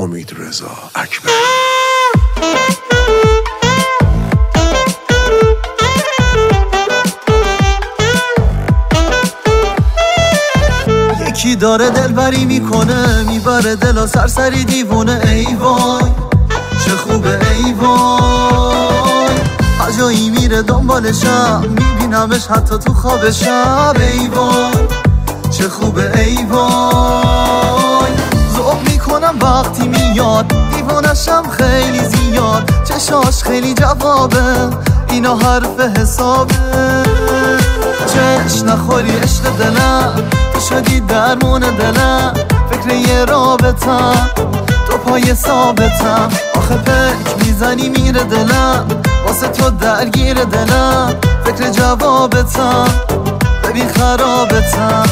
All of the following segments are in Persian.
امیدرضا اکبر. یکی داره دلبری میکنه، میبره دل سرسری دیوونه. ای وای چه خوبه، ای وای هر جایی میره دنبالشم، میبینمش حتی تو خواب شب. ای وای چه خوبه، ای وای ذوق میکنم وقتی میاد، دیوانشم خیلی زیاد، چشاش خیلی جوابه، اینا حرف حسابه. چش نخوری عشق دلم، تو شدی درمون دلم، فکر یه رابطم، تو پای ثابتم. آخه پک میزنی میره دلم، واسه تو درگیر دلم، فکر جوابتم، ببین خرابتم.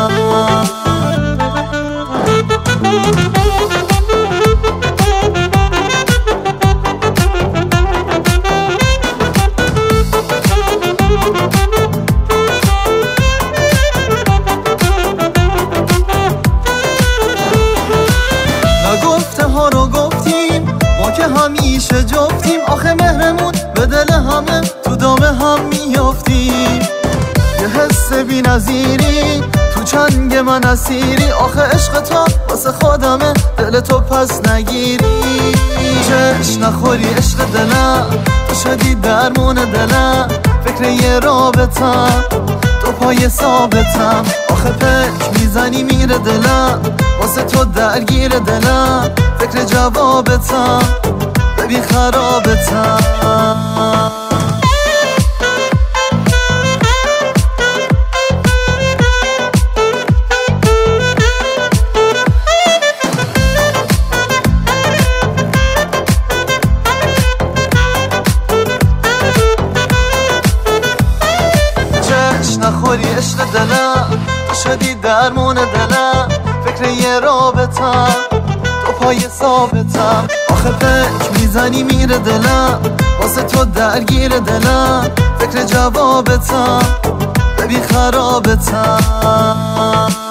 نگفته ها رو گفتیم، ما که همیشه جفتیم، آخه مهرمون به دل همه تو دامه هم میافتیم. یه حس بی نظیری تو چنگ من اسیری، آخه عشق تو واسه خودمه، دل تو پس نگیری. چش نخوری عشق دلم، تو شدی درمون دلم، فکر یه رابطم، تو پای ثابتم. آخه پک میزنی میره دلم، واسه تو درگیر دلم، فکر جوابتم، ببین خرابتم. نخوری عشق دلم، تو شدی درمون دلم، فکر یه رابطم، تو پای ثابتم. آخه پک میزنی میره دلم، واسه تو درگیر دلم، فکر جوابتم، ببین خرابتم.